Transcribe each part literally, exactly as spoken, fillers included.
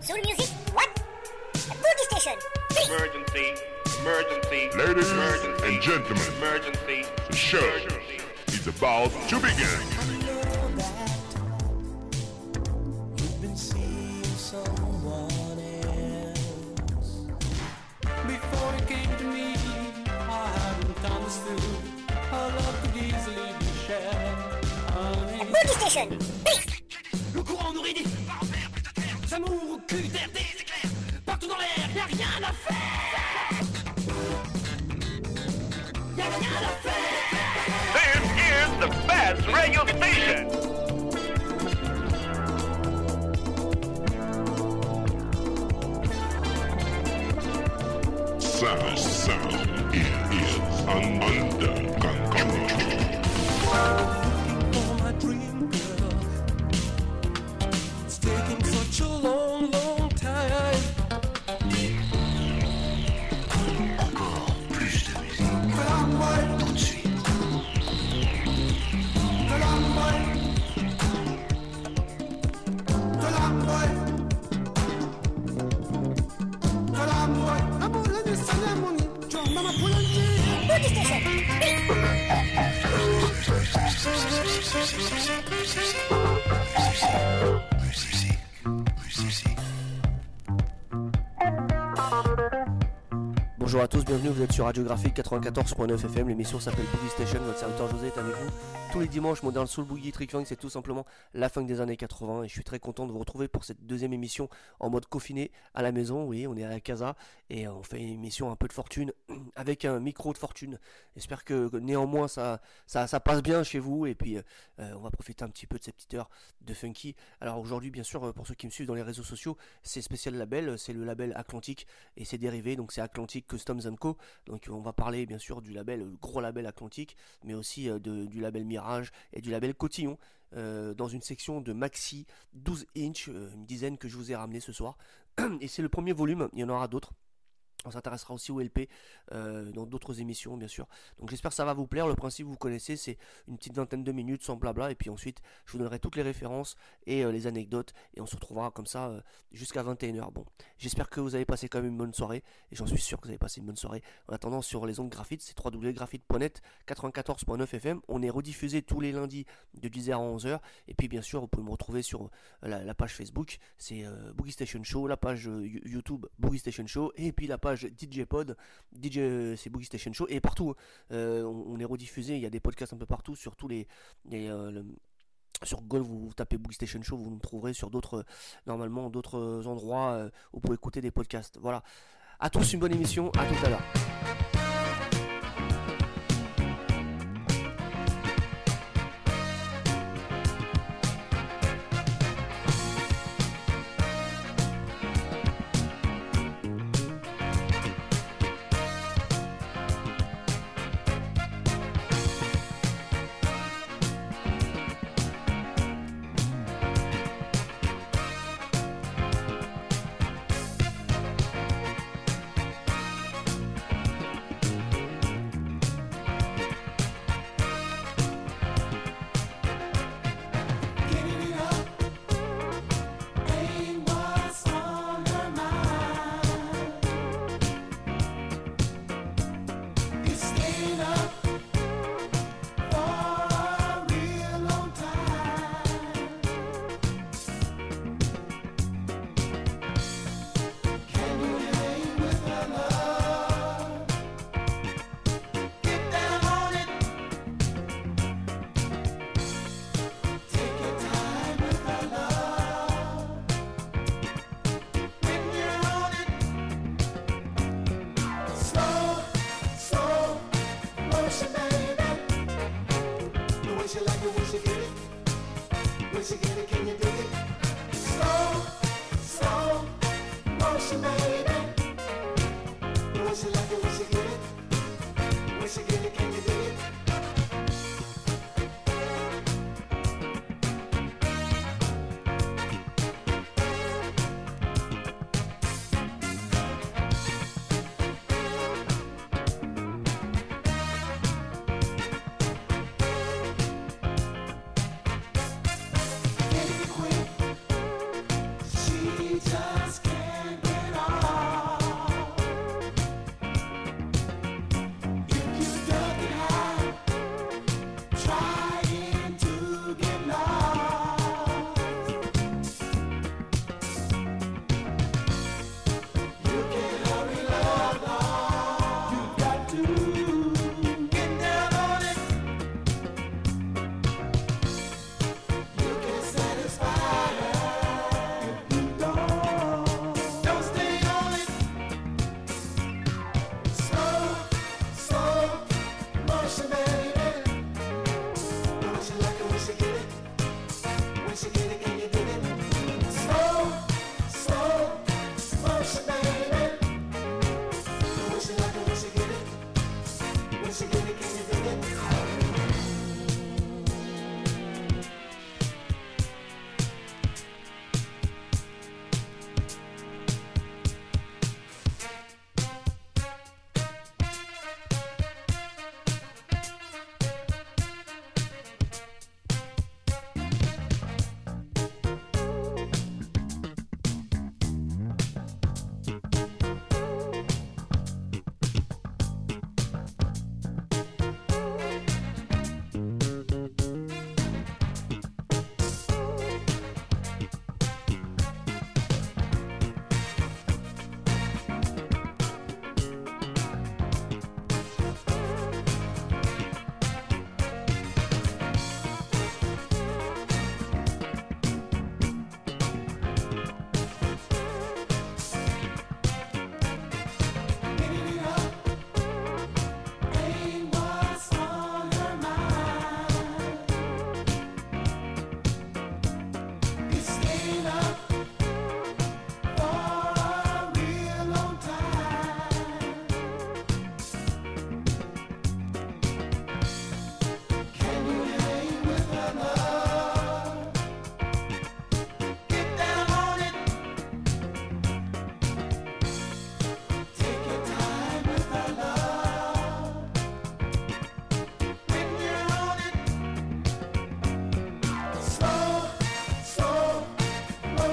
Soul music? What? A boogie station. Please. Emergency. Emergency. Ladies Emergency. and gentlemen, Emergency. the show is about to begin. You've been seeing someone else. Before you came to me, I hadn't understood how love could easily be shared. A boogie station. Please. Le courant nourrit des envers, plus de terre, des amours au cul d'air, des éclairs, partout dans l'air, y'a rien à faire. Y'a rien à faire. This is the best radio station. Sound, sound is under control. For my dream girl, it's taking such a long, long time. Encore plus de musique, De l'amour, tout de suite. de l'amour, de l'amour, de l'amour. L'amour, la nuit, c'est l'harmonie. Tu as maman pour la nuit. Boogie station. Please. Musique, musique. Bonjour à tous, bienvenue, vous êtes sur Radiographique quatre-vingt-quatorze point neuf F M, l'émission s'appelle Boogie Station, votre serviteur José est avec vous tous les dimanches, Modern Soul, Boogie, Trick Funk, c'est tout simplement la funk des années quatre-vingts et je suis très content de vous retrouver pour cette deuxième émission en mode confiné à la maison, oui, on est à la casa et on fait une émission un peu de fortune avec un micro de fortune, j'espère que néanmoins ça, ça, ça passe bien chez vous et puis euh, on va profiter un petit peu de ces petites heures de funky. Alors aujourd'hui bien sûr pour ceux qui me suivent dans les réseaux sociaux, c'est spécial label, c'est le label Atlantique et ses dérivés, donc c'est Atlantic Customs and Co. Donc on va parler bien sûr du label, le gros label Atlantique, mais aussi euh, de, du label Mirage et du label Cotillon, euh, dans une section de maxi douze inch, euh, une dizaine que je vous ai ramené ce soir. Et c'est le premier volume, il y en aura d'autres. On s'intéressera aussi au L P euh, dans d'autres émissions bien sûr. Donc j'espère que ça va vous plaire. Le principe vous connaissez, c'est une petite vingtaine de minutes sans blabla. Et puis ensuite je vous donnerai toutes les références et euh, les anecdotes. Et on se retrouvera comme ça euh, jusqu'à vingt et une heures. Bon, j'espère que vous avez passé quand même une bonne soirée. Et j'en suis sûr que vous avez passé une bonne soirée. En attendant sur les ondes Graphite, c'est w w w point graphite point net, quatre-vingt-quatorze point neuf F M. On est rediffusé tous les lundis de dix heures à onze heures. Et puis bien sûr vous pouvez me retrouver sur euh, la, la page Facebook. C'est euh, Boogie Station Show. La page euh, YouTube Boogie Station Show. Et puis la page D J Pod, D J c'est Boogie Station Show et partout euh, on, on est rediffusé, il y a des podcasts un peu partout sur tous les, les euh, le, sur Google vous, vous tapez Boogie Station Show, vous nous trouverez sur d'autres normalement d'autres endroits euh, où vous pouvez écouter des podcasts. Voilà, à tous une bonne émission, à tout à l'heure.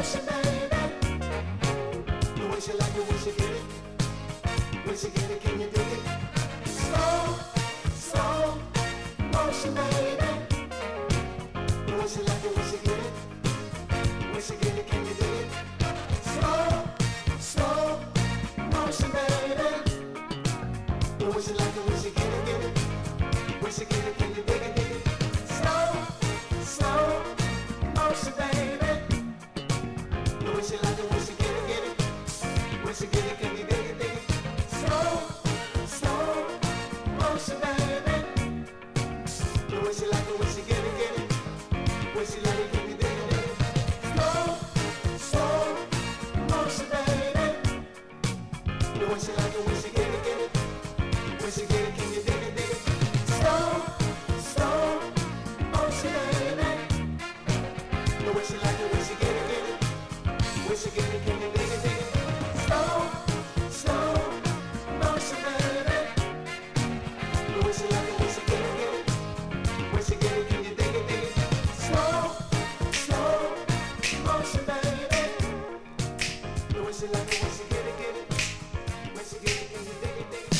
motion, baby. The way she like it when she get it. When she get it, can you dig it? Slow, slow motion, baby. The way she like it when she get it. When she get it, can you dig it? Slow, slow motion, baby. The way she like it when she get it, get it. When she get it, can you dig it, dig it? Slow, slow motion, baby. The way she like it when she get it, get it. When she get it, can you dig it, dig it? Slow, slow motion, baby. The way she like it when she get it, get it. When she like it, can you dig it, dig it? Slow, slow motion, baby. The way she like it when she get it, get it. When she get it, can you dig it, dig it? Slow, slow motion, baby. The way she like it when she get it, get it. When she get it, can you dig it, dig it? Slow, slow motion, baby. The way she like it when she get it, get it. When she get it, can you dig it, dig it? Slow, slow motion, baby. The way she like it when she get it, get it. When she get it, can you dig it, dig it?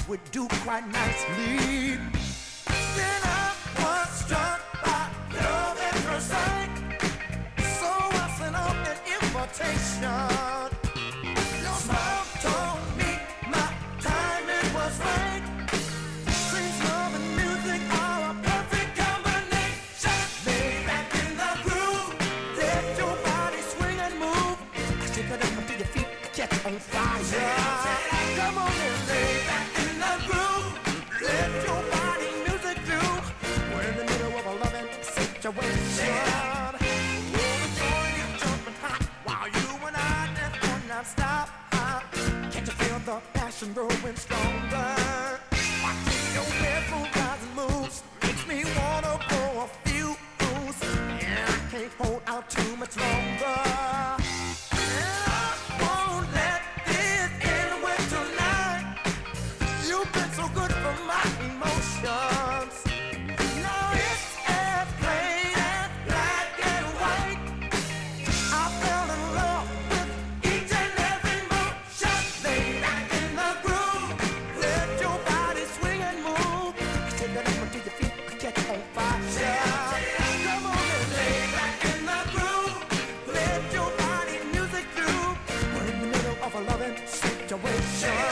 would do quite nicely. Then I was struck by love at first sight. So I sent up an invitation. Your smile told me my timing was right. Seems love and music are a perfect combination. Lay back in the groove, let your body swing and move. I shake it up until your feet catch on fire. Come on and lay back in the groove, let your body music do. We're in the middle of a loving situation. Oh, the joy is jumping hot while you and I dance on non-stop. Can't you feel the passion growing stronger? Watching your bedroom rise and moves makes me wanna blow a few moves, and I can't hold out too much longer. And I won't let this end with tonight. You've been so good for my emotions. Now it's as plain as black and white. I fell in love with each and every motion. Lay back in the groove, let your body swing and move. Shake it up until your feet catch on fire. Come on and lay back in the groove, let your body music do. We're in the middle of a loving situation.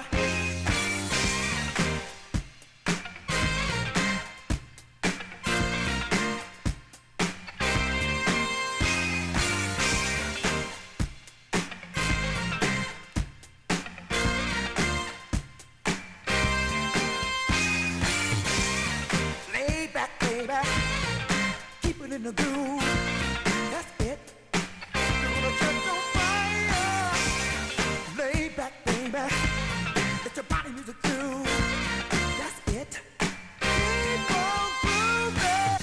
Lay back, lay back, keep it in the groove. That's it. You're gonna catch on fire. Lay back, lay back, let your body music do. That's it. Keep on grooving.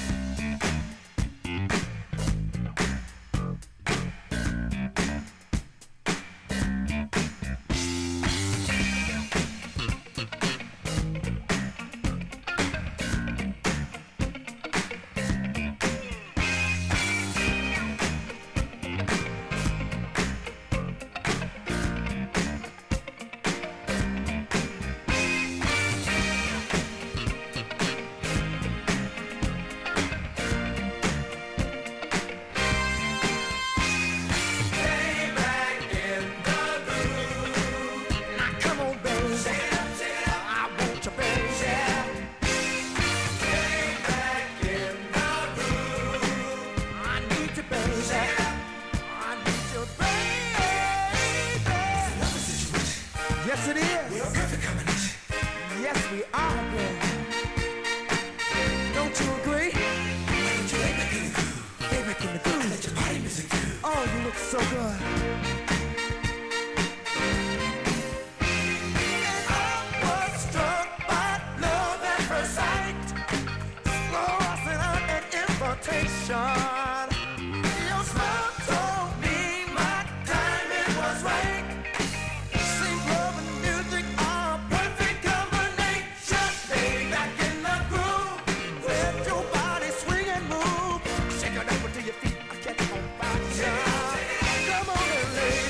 Now come on, baby. I want you, baby. Lay back in the groove. I need you, baby. I need you, baby. Yes, it is. We're a perfect combination. Yes, we are, girl. Don't you agree? Why don't you lay back in the groove? Lay back in the groove. Let your body music do. Oh, you look so good. Was struck by love at first sight. Slow I sent out an invitation. Your smile told me my timing was right. Seems love and music are a perfect combination. Lay back in the groove, let your body swing and move. Shake it up until your feet catch on fire. Come on and lay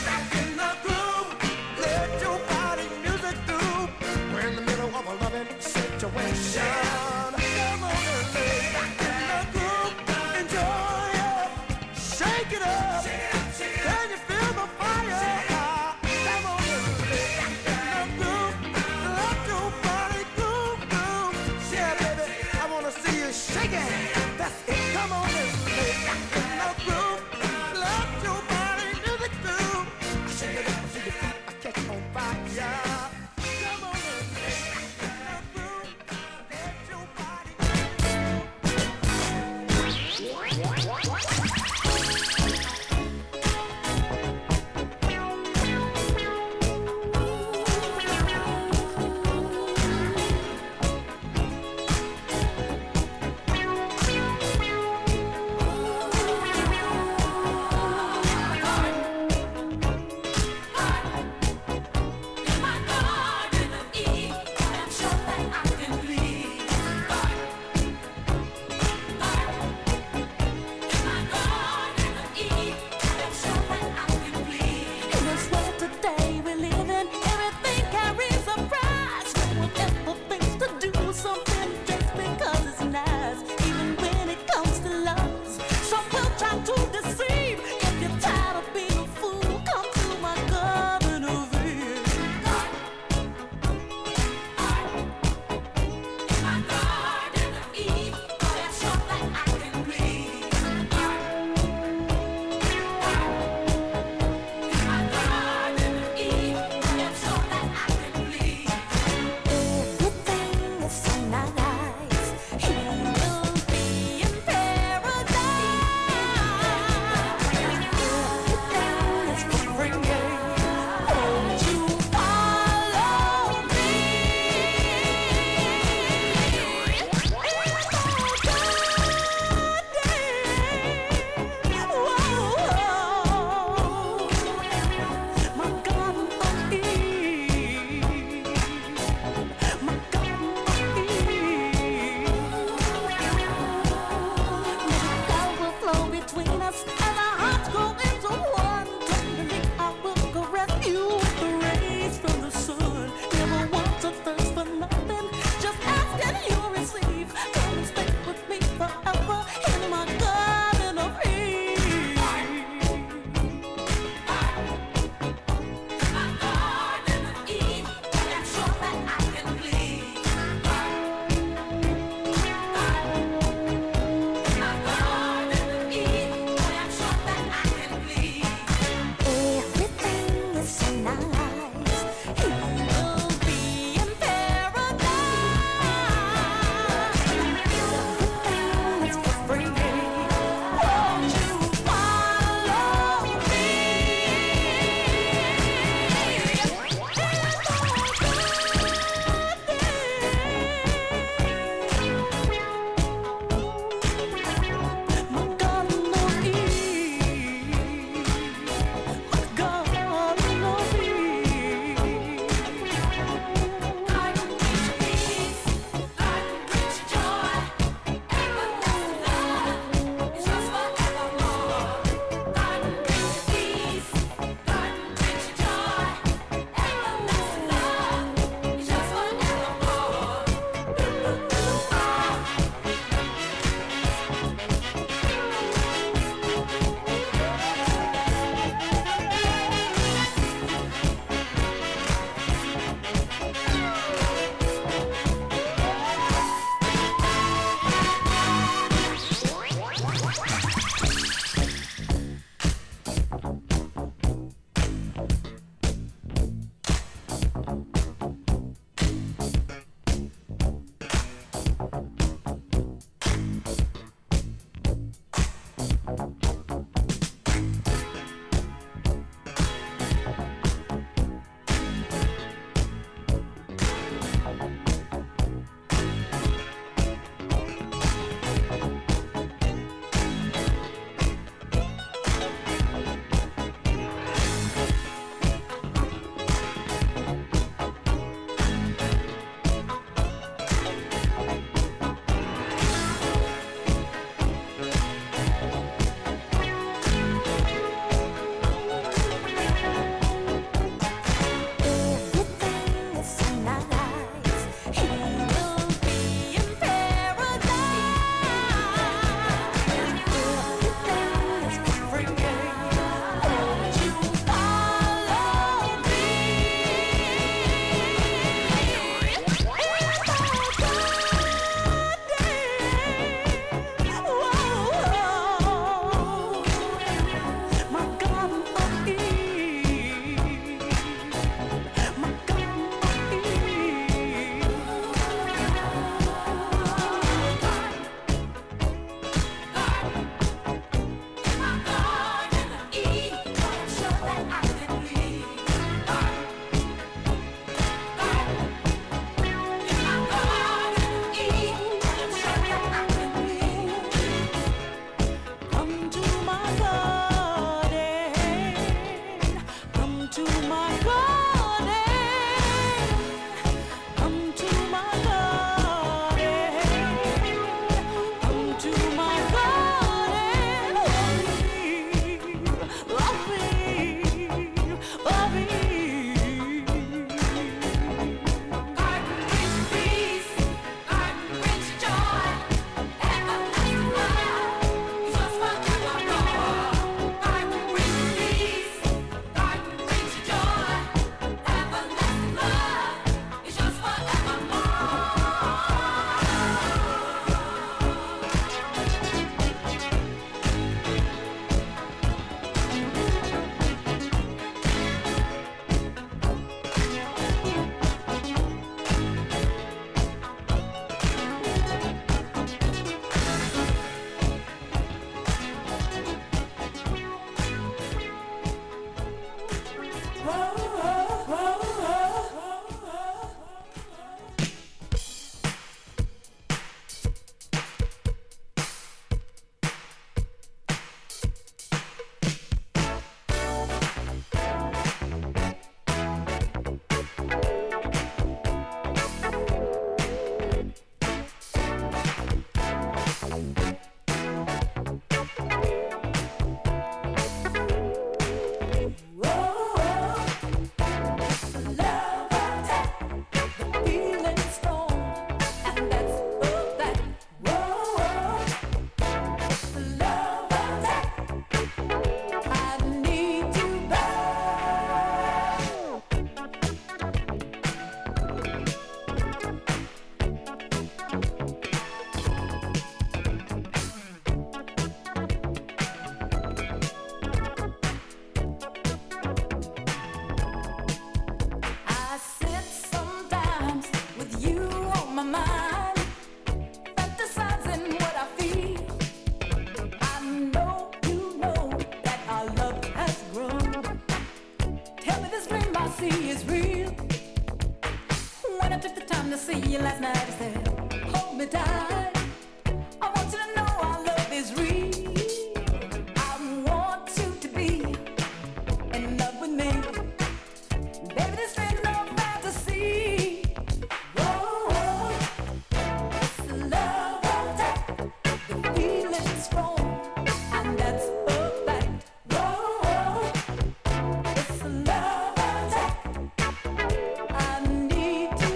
come to see you last night. I said, hold me tight. I want you to know our love is real. I want you to be in love with me. Baby, this ain't no fantasy. Whoa, whoa. It's a love attack. The feeling's strong, and that's a fact. Whoa, whoa. It's a love attack. I need to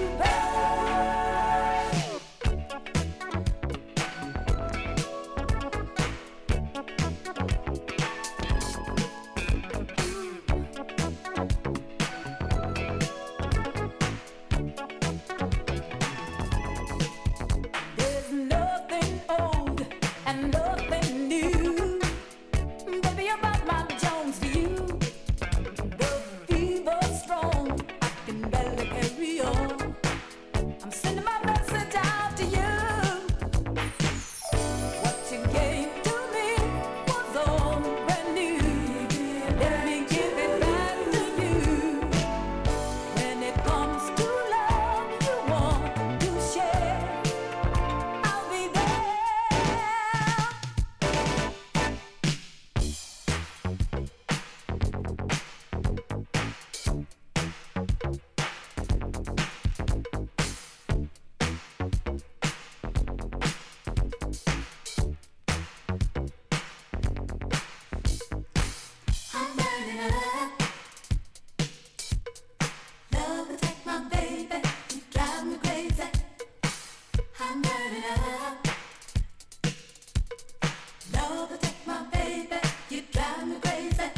back. There's nothing old and nothing new, baby, about my Jones to you. The fever's strong, I can barely carry on. I'm sending my message out to you. What you gave to me was all brand new. Let me give it back to you. When it comes to love you want to share, I'll be there. I'm burning up. Love will take my baby, you drive me crazy. I'm burning up. Love will take my baby, you drive me crazy.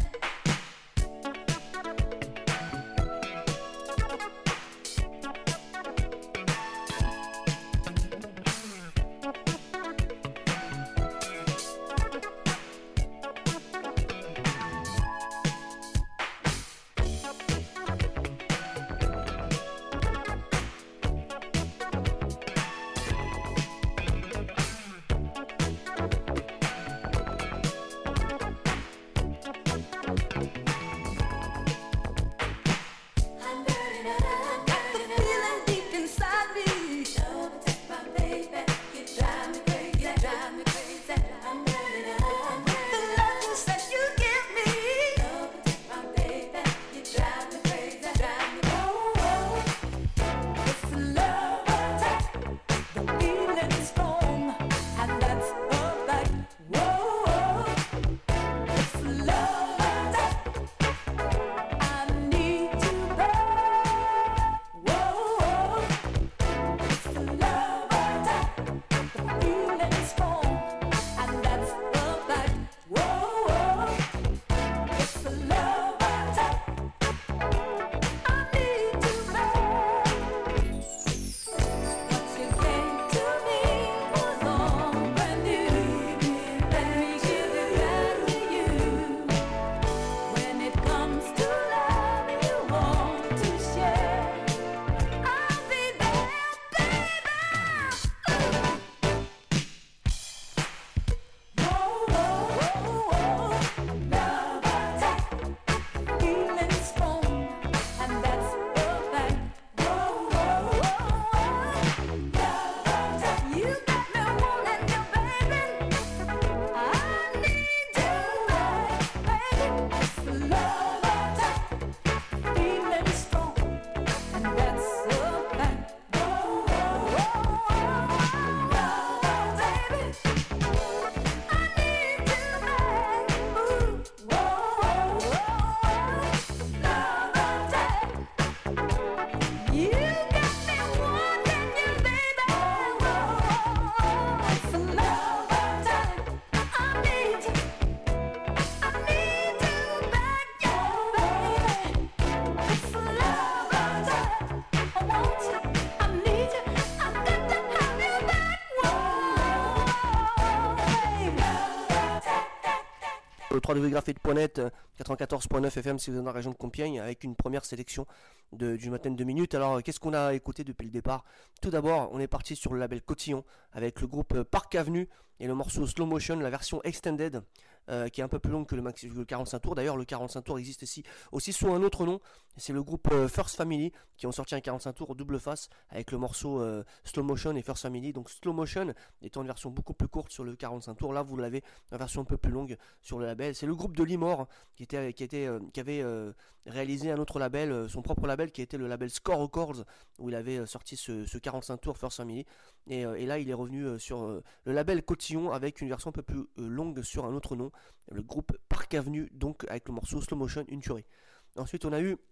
I'm burning up. Got the feeling deep inside me. Love will take my baby, you drive me crazy, you drive me crazy. I'm burning up. The love you said you give me. Love will take my baby, you drive me crazy, drive me crazy. It's a love attack. The feeling's strong, and that's a fact. Whoa, whoa. It's a love attack. I need to back. Whoa, whoa. It's a love attack. The feeling's strong, and that's a fact. Whoa, whoa. It's a love attack. I need to back. What you gave to me was all brand new. Let me give it back to you. When it comes to love you want to share, I'll be there, baby. Whoa, whoa, whoa, love attack, feeling strong, and that's a fact. Whoa, whoa, whoa, love attack, you got me wanting you, baby. I need you, baby. It's a love attack, feeling strong, and that's a fact. Whoa, whoa, whoa, love, baby. I need you, baby. Ooh, whoa, whoa, whoa, love attack. You got me wanting you, baby. It's a love attack. I need you. I need you back, yeah, baby. It's a love attack. I want you. I need you. I got to have you back. Whoa, baby. Le w w w point graphite point net, quatre-vingt-quatorze point neuf F M si vous êtes dans la région de Compiègne, avec une première sélection de, d'une vingtaine de minutes. Alors qu'est-ce qu'on a écouté depuis le départ? Tout d'abord, on est parti sur le label Cotillon avec le groupe Park Avenue et le morceau Slow Motion, la version extended euh, qui est un peu plus longue que le, maxi, le quarante-cinq tours. D'ailleurs, le quarante-cinq tours existe ici aussi sous un autre nom. C'est le groupe euh, First Family qui ont sorti un quarante-cinq tours double face avec le morceau euh, Slow Motion et First Family. Donc Slow Motion étant une version beaucoup plus courte sur le quarante-cinq tours. Là, vous l'avez une version un peu plus longue sur le label. C'est le groupe de Limor qui était qui était euh, qui avait euh, réalisé un autre label, euh, son propre label qui était le label Score Records, où il avait euh, sorti ce, ce quarante-cinq tours First Family. Et, euh, et là, il est revenu euh, sur euh, le label Cotillon avec une version un peu plus euh, longue sur un autre nom, le groupe Park Avenue, donc avec le morceau Slow Motion, une tuerie. Ensuite, on a eu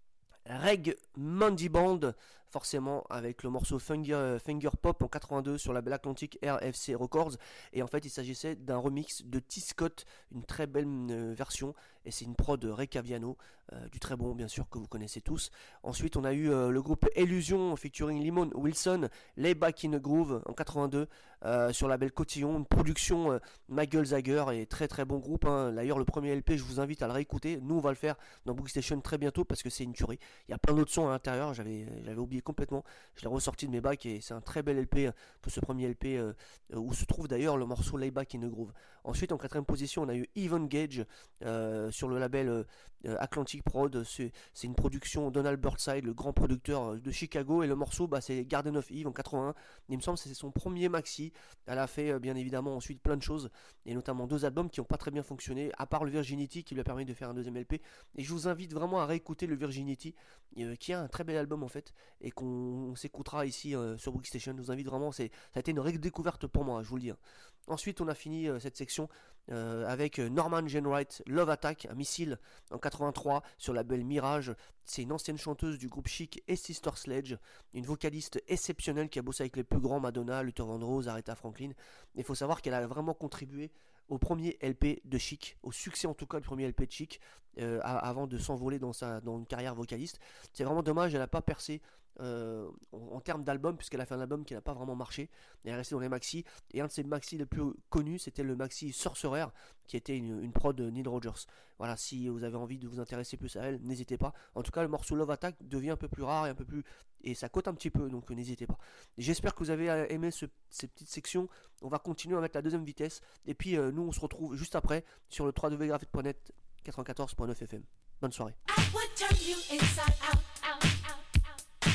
Reg Mandy Band, forcément avec le morceau Finger, Finger Pop en quatre-vingt-deux sur la label Atlantic R F C Records. Et en fait, il s'agissait d'un remix de T. Scott, une très belle euh, version. Et c'est une prod de Ray Caviano, euh, du très bon bien sûr que vous connaissez tous. Ensuite, on a eu euh, le groupe Illusion featuring Limon Wilson, Lay Back in a Groove en quatre-vingt-deux euh, sur la label Cotillon, une production euh, Michael Zager, et très très bon groupe. Hein. D'ailleurs, le premier L P, je vous invite à le réécouter. Nous, on va le faire dans Boogie Station très bientôt parce que c'est une tuerie. Il y a plein d'autres sons à l'intérieur, j'avais, j'avais oublié complètement. Je l'ai ressorti de mes bacs et c'est un très bel L P que ce premier L P euh, où se trouve d'ailleurs le morceau Lay Back in a Groove. Ensuite, en quatrième position, on a eu Even Gage euh, sur le label euh, Atlantic Prod. C'est, c'est une production Donald Burnside, le grand producteur de Chicago, et le morceau bah, c'est Garden of Eve en quatre-vingt-un. Il me semble que c'est son premier maxi. Elle a fait euh, bien évidemment ensuite plein de choses, et notamment deux albums qui n'ont pas très bien fonctionné, à part le Virginity qui lui a permis de faire un deuxième L P. Et je vous invite vraiment à réécouter le Virginity, euh, qui a un très bel album en fait, et qu'on s'écoutera ici euh, sur Boogie Station. Je vous invite vraiment, c'est, ça a été une redécouverte pour moi, je vous le dis. Hein. Ensuite, on a fini euh, cette section euh, avec Norman Jane Wright, Love Attack, un missile en quatre-vingt-trois sur la label Mirage. C'est une ancienne chanteuse du groupe Chic et Sister Sledge, une vocaliste exceptionnelle qui a bossé avec les plus grands, Madonna, Luther Vandross, Aretha Franklin. Il faut savoir qu'elle a vraiment contribué au premier L P de Chic, au succès en tout cas du premier L P de Chic, euh, avant de s'envoler dans, sa, dans une carrière vocaliste. C'est vraiment dommage, elle n'a pas percé euh, en, en termes d'album, puisqu'elle a fait un album qui n'a pas vraiment marché. Elle est restée dans les maxi, et un de ses maxi les plus connus, c'était le maxi Sorcerer, qui était une, une prod de Neil Rogers. Voilà, si vous avez envie de vous intéresser plus à elle, n'hésitez pas. En tout cas, le morceau Love Attack devient un peu plus rare et un peu plus, et ça cote un petit peu, donc n'hésitez pas. J'espère que vous avez aimé ce, ces petites sections. On va continuer avec la deuxième vitesse, et puis euh, nous on se retrouve juste après sur le w w w point graphite point net quatre-vingt-quatorze point neuf F M. Bonne soirée. I would turn you inside out, out, out, out.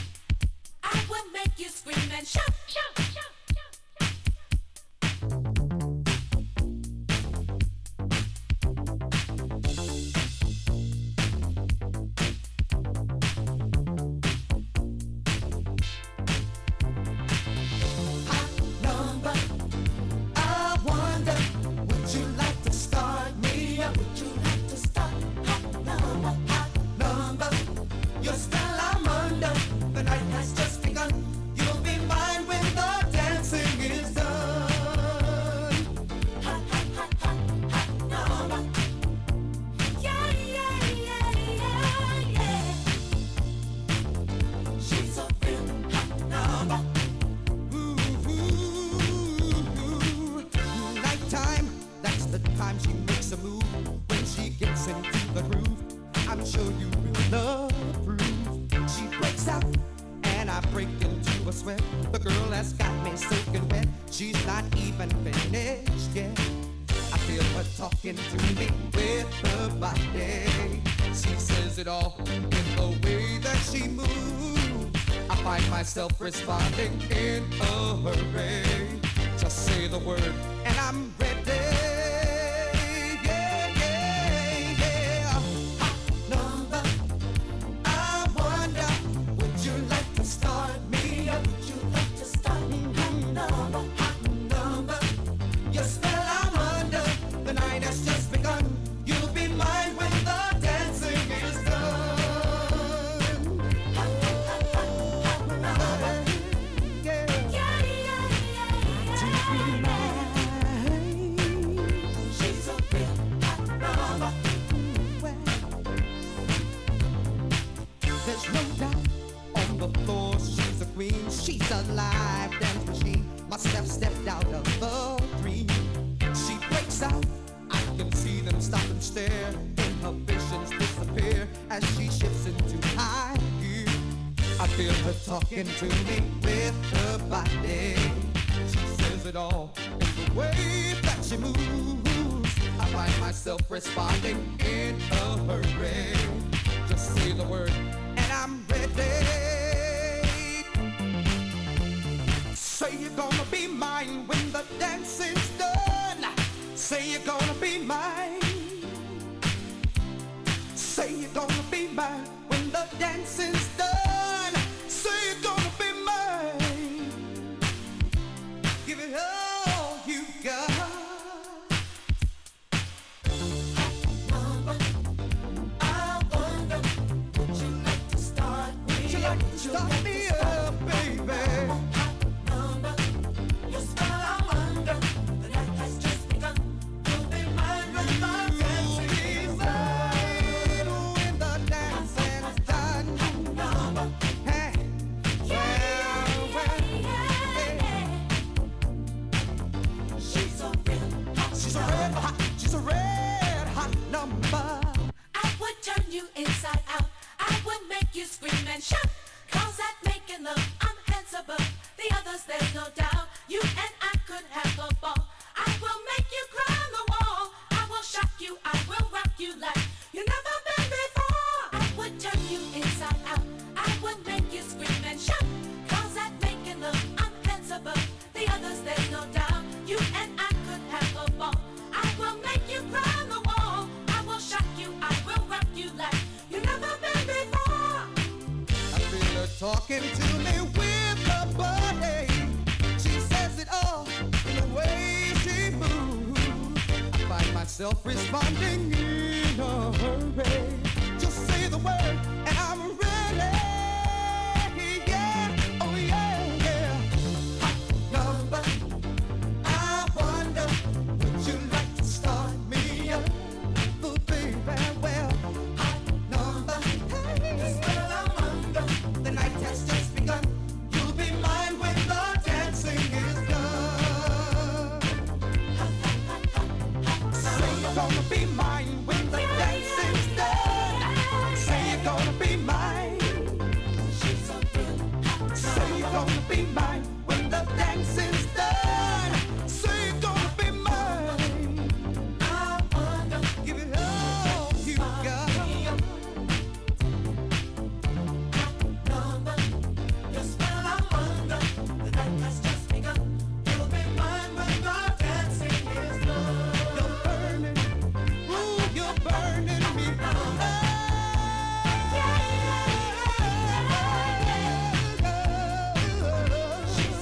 I would make you scream and shout, shout, shout, shout, responding in a hurry. Just say the word and I'm ready. Yeah, yeah, yeah. Hot number. I wonder, would you like to start me or would you like to start me? Hot number, hot number. Your spell I'm under. The night has just begun. You'll be mine when the dancing is done. She's a live dance machine. Must have stepped out of the dream. She breaks out. I can see them stop and stare. Inhibitions disappear as she shifts into high gear. I feel her talking to me with her body. She says it all in the way that she moves. I find myself responding in a hurry. Just say the word and I'm ready. Say you're gonna be mine when the dancing's done. Say you're gonna be mine. Say you're gonna be mine when the dancing's done. Say you're gonna be mine. Give it all you got. I wonder, would you like to start me? Would you like to start me up, baby? Your spell I'm under. The night has just begun. You'll be mine when the dancing is done. When the dancing is done. Hey, well, well, hey. She's a red hot, she's a red hot, she's a red hot number. I would turn you inside out. I would make you scream and shout. Cause at making love, I'm hands above the others, there's no doubt. You and I could have a ball. I will make you climb the wall. I will shock you, I will rock you like you never been before. I would turn you inside out. I would make you scream and shout. Cause at making love, I'm hands above the others, there's no doubt. You and I could have a ball. I will make you climb the wall. I will shock you, I will rock you like you never been before. I feel her talking to me with her body. She says it all in the way she moves. I find myself responding in a hurry. Just say the word and I'm ready. Yeah, oh yeah, yeah. Hot number. I wonder, would you like to start me up, oh, baby? Well, hot number. Hey, spell I'm under. The night has just begun. You'll be mine when the dancing is done. Say you're gonna be mine when the dancing's done. Say you're gonna be mine. Say you're gonna be mine when the dancing's done. Say you're gonna be mine. I wonder, give it all you got. Your spell I'm under. The night has just begun. You'll be mine when the dancing is done. You're burning, ooh, you're burning me. She's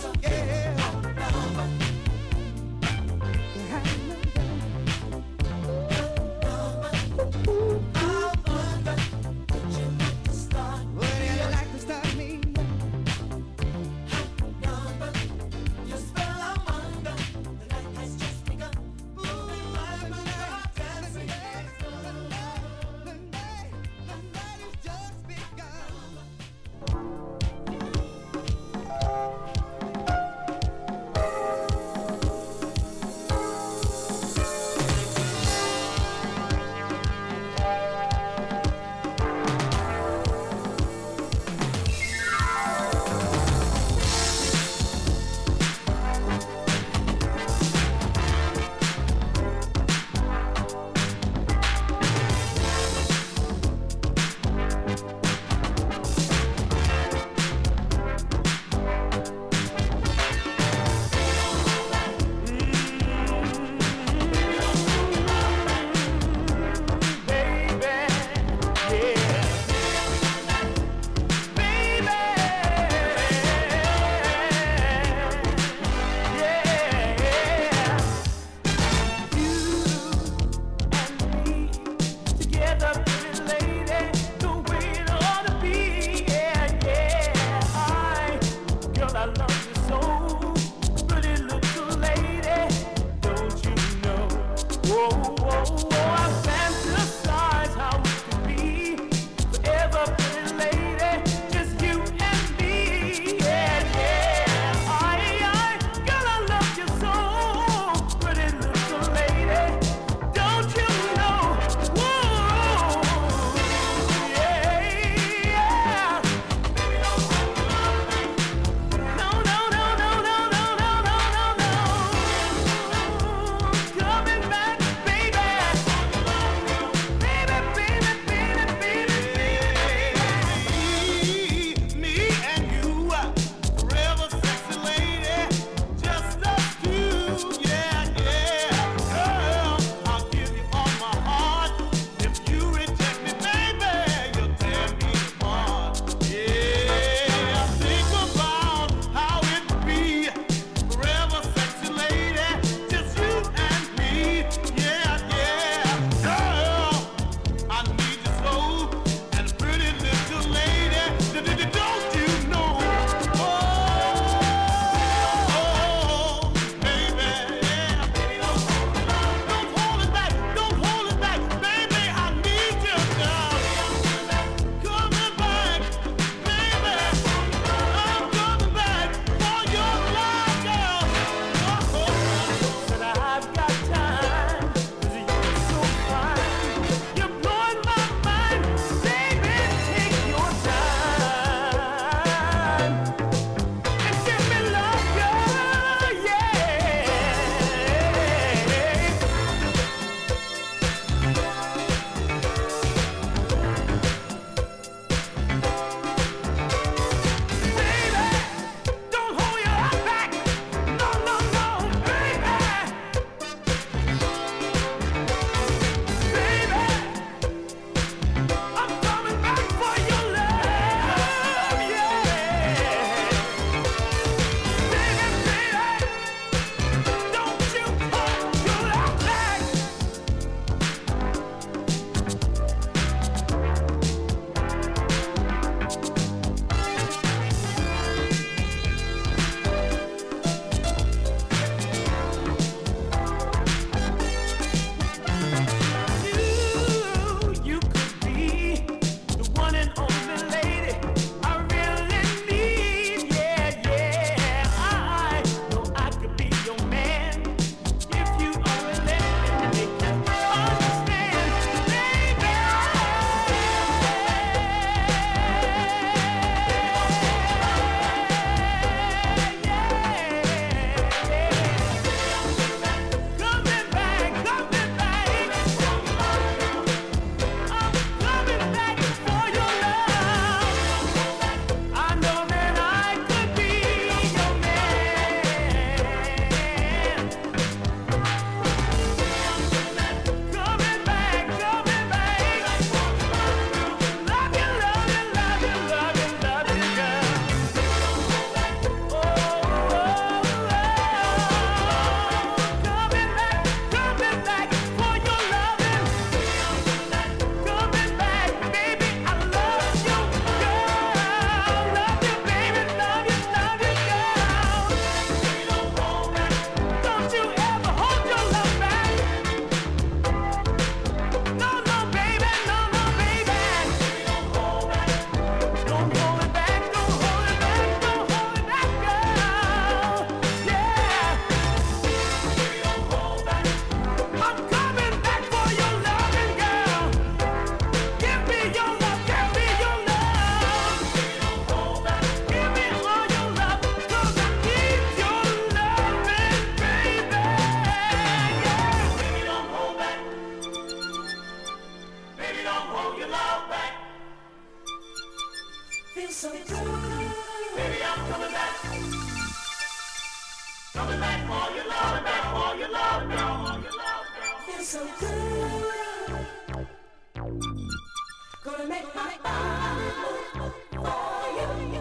coming back. Coming back for your love, back for your love, girl. Feels so good. Gonna make my body move for you.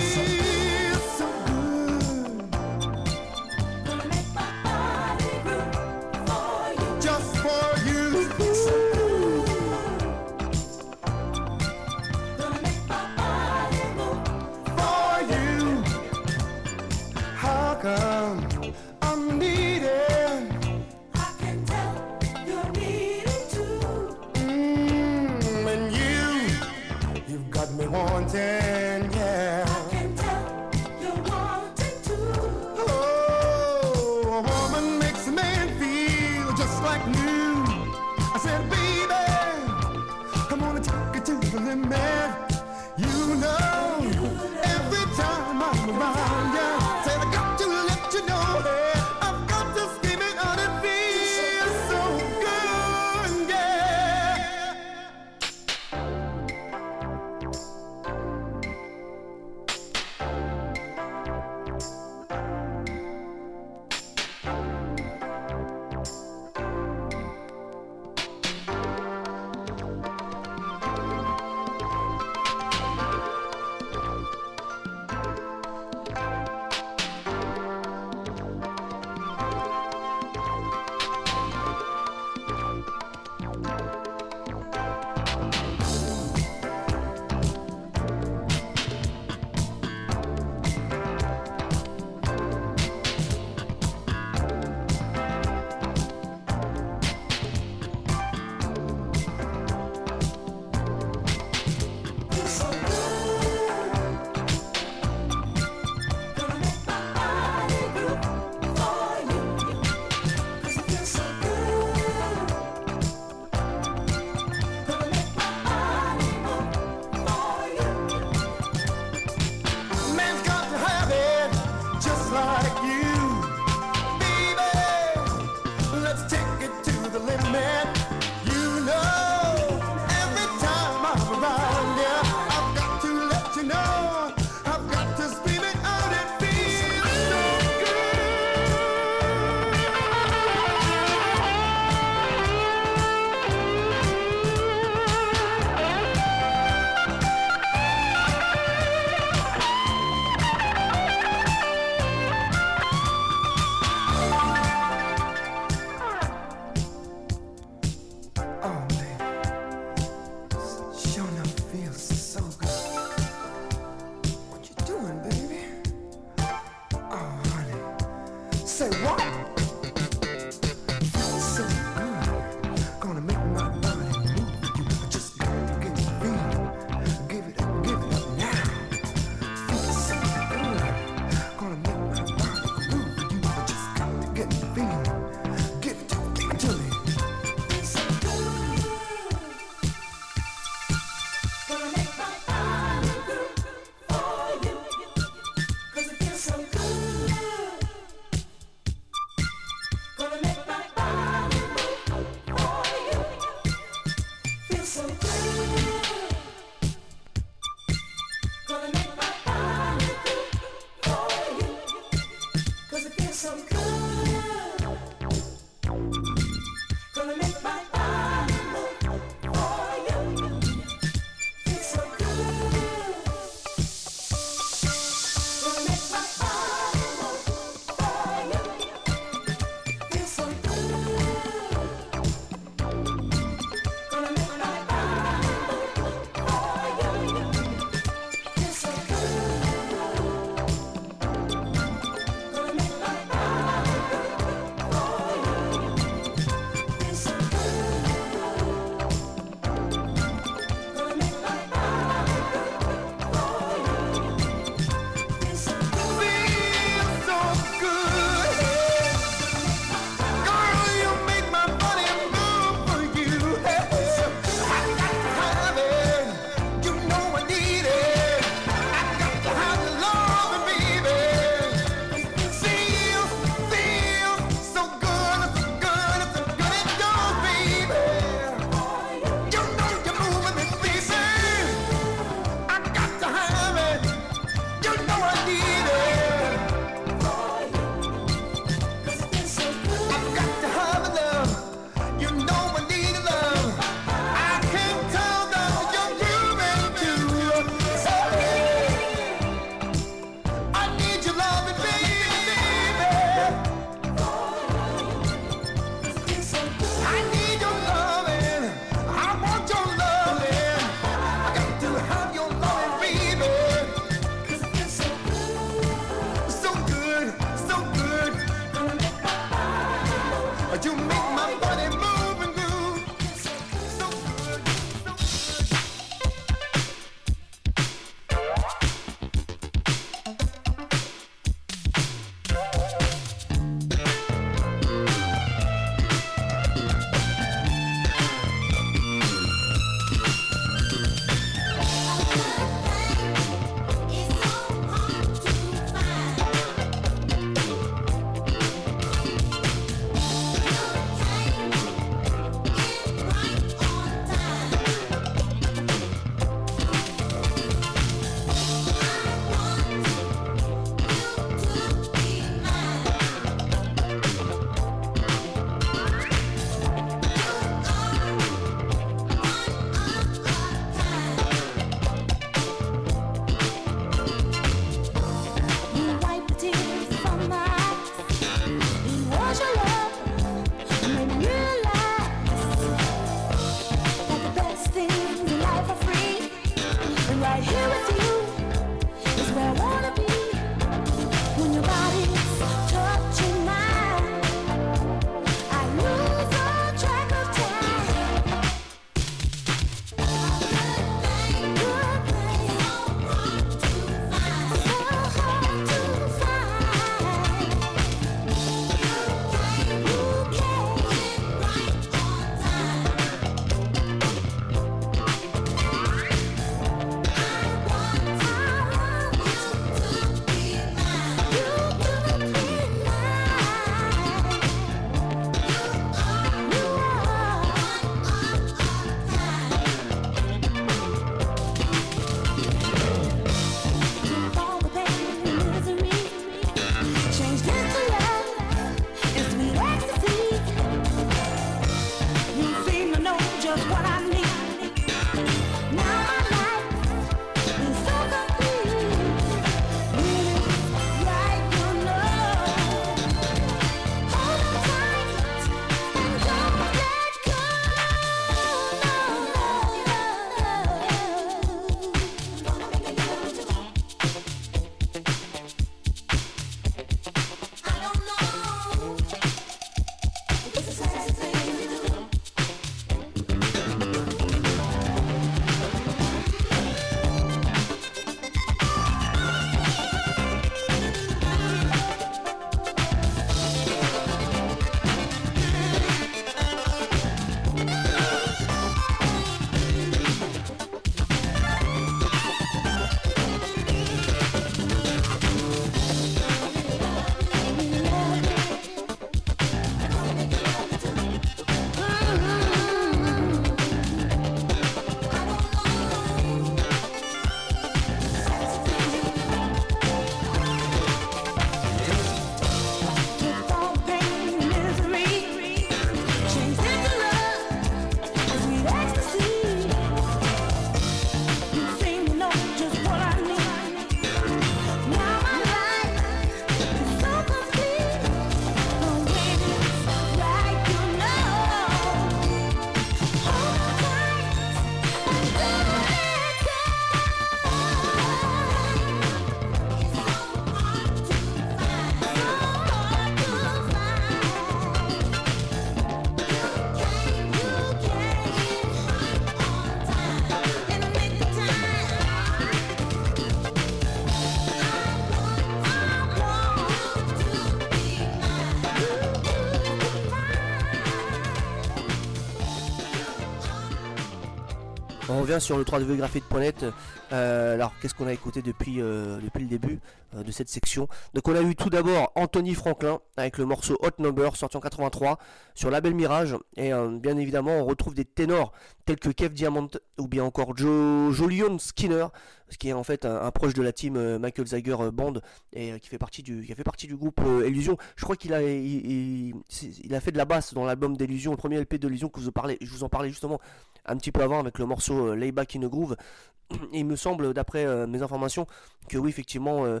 On revient sur le w w w point graphite point net. Euh, alors, qu'est-ce qu'on a écouté depuis, euh, depuis le début euh, de cette section? Donc, on a eu tout d'abord Anthony Franklin avec le morceau Hot Number sorti en quatre-vingt-trois sur label Mirage. Et euh, bien évidemment, on retrouve des ténors tels que Kev Diamant ou bien encore Joe Julian Skinner, ce qui est en fait un, un proche de la team euh, Michael Zager euh, Band et euh, qui fait partie du qui a fait partie du groupe euh, Illusion. Je crois qu'il a il, il, il a fait de la basse dans l'album d'Illusion, le premier L P d'Illusion que vous parlez, je vous en parlais justement un petit peu avant avec le morceau euh, Lay Back in a Groove. Et il me semble, d'après euh, mes informations, que oui, effectivement, euh,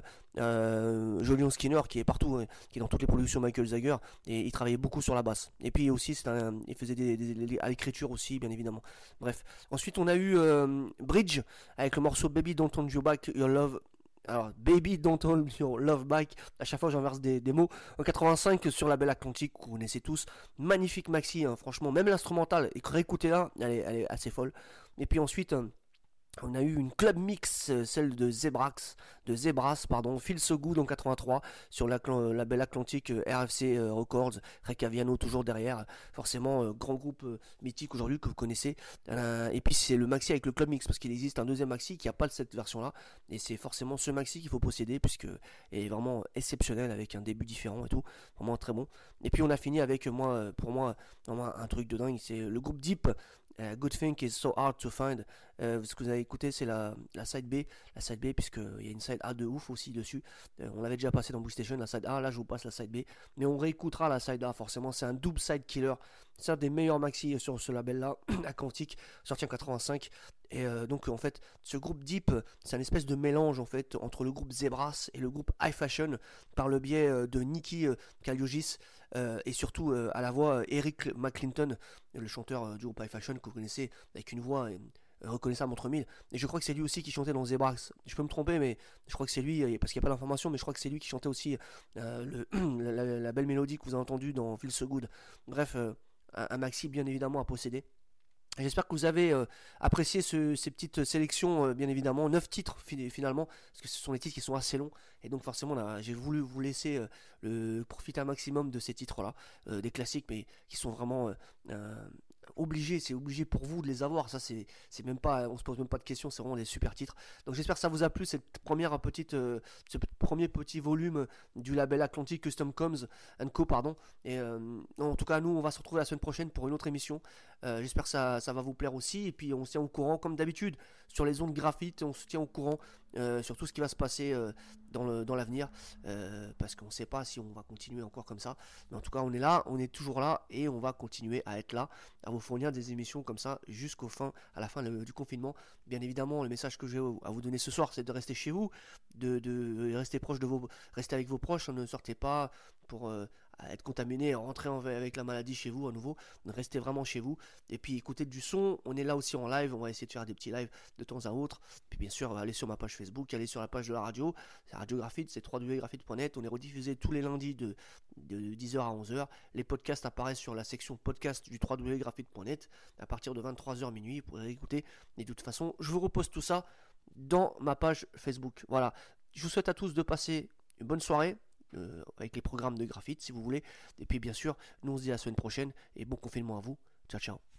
euh, Julian Skinner, qui est partout, hein, qui est dans toutes les productions Michael Zager, et il travaillait beaucoup sur la basse. Et puis aussi, c'est un, il faisait des, des, des, à l'écriture aussi, bien évidemment. Bref. Ensuite, on a eu euh, Bridge avec le morceau Baby Don't Hold You Back Your Love. Alors, Baby Don't Hold Your Love Back, à chaque fois j'inverse des, des mots. En quatre-vingt-cinq sur la Belle Atlantique, vous connaissez tous. Magnifique maxi, hein, franchement, même l'instrumental, et réécoutez-la, elle est, elle est assez folle. Et puis ensuite, euh, on a eu une club mix, euh, celle de Zebrax, de Zebras, pardon, Feel So Good en quatre-vingt-trois, sur la, la Belle Atlantique, euh, R F C euh, Records, Recaviano toujours derrière, forcément euh, grand groupe euh, mythique aujourd'hui que vous connaissez. Euh, et puis c'est le maxi avec le club mix, parce qu'il existe un deuxième maxi qui n'a pas cette version-là, et c'est forcément ce maxi qu'il faut posséder, puisque il est vraiment exceptionnel, avec un début différent et tout, vraiment très bon. Et puis on a fini avec, moi, pour moi, vraiment un truc de dingue, c'est le groupe Deep, Uh, Good Thing is So Hard to Find. Euh, ce que vous avez écouté, c'est la, la side B, la side B, puisqu'il y a une side A de ouf aussi dessus. Euh, on l'avait déjà passé dans Boost Station, la side A. Là, je vous passe la side B, mais on réécoutera la side A. Forcément, c'est un double side killer. C'est un des meilleurs maxi sur ce label-là, Atlantique, sorti en quatre-vingt-cinq. Et euh, donc, en fait, ce groupe Deep, c'est un espèce de mélange en fait entre le groupe Zebras et le groupe High Fashion, par le biais euh, de Nicky euh, Kaliogis euh, et surtout euh, à la voix Eric McClinton, le chanteur euh, du groupe High Fashion que vous connaissez, avec une voix euh, reconnaissable entre mille. Et je crois que c'est lui aussi qui chantait dans Zebras. Je peux me tromper, mais je crois que c'est lui, parce qu'il n'y a pas d'information, mais je crois que c'est lui qui chantait aussi euh, le, la, la, la belle mélodie que vous avez entendue dans Feel So Good. Bref, euh, un, un maxi bien évidemment à posséder. J'espère que vous avez euh, apprécié ce, ces petites sélections, euh, bien évidemment, neuf titres finalement, parce que ce sont des titres qui sont assez longs, et donc forcément là, j'ai voulu vous laisser euh, le profiter un maximum de ces titres-là, euh, des classiques, mais qui sont vraiment euh, euh, obligés, c'est obligé pour vous de les avoir, ça c'est, c'est même pas, on se pose même pas de questions, c'est vraiment des super titres. Donc j'espère que ça vous a plu, cette première petite, euh, ce premier petit volume du label Atlantic Custom Coms and Co, pardon, et euh, en tout cas nous on va se retrouver la semaine prochaine pour une autre émission. Euh, j'espère que ça, ça va vous plaire aussi, et puis on se tient au courant comme d'habitude sur les ondes graphite, on se tient au courant euh, sur tout ce qui va se passer euh, dans, le, dans l'avenir, euh, parce qu'on ne sait pas si on va continuer encore comme ça, mais en tout cas on est là, on est toujours là, et on va continuer à être là, à vous fournir des émissions comme ça jusqu'au fin, à la fin le, du confinement. Bien évidemment, le message que j'ai à vous donner ce soir, c'est de rester chez vous, de, de rester proche de vos, rester avec vos proches, ne sortez pas pour euh, être contaminé et rentrer en, avec la maladie chez vous à nouveau. Restez vraiment chez vous, et puis écoutez du son. On est là aussi en live, on va essayer de faire des petits lives de temps à autre, puis bien sûr allez sur ma page Facebook, allez sur la page de la radio, c'est Radio Graphite, c'est w w w point graphite point net. On est rediffusé tous les lundis de, de dix heures à onze heures. Les podcasts apparaissent sur la section podcast du w w w point graphite point net à partir de vingt-trois heures minuit, vous pourrez écouter. Et de toute façon, je vous repose tout ça dans ma page Facebook. Voilà, je vous souhaite à tous de passer une bonne soirée, Euh, avec les programmes de graphite si vous voulez, et puis bien sûr nous on se dit à la semaine prochaine, et bon confinement à vous, ciao ciao.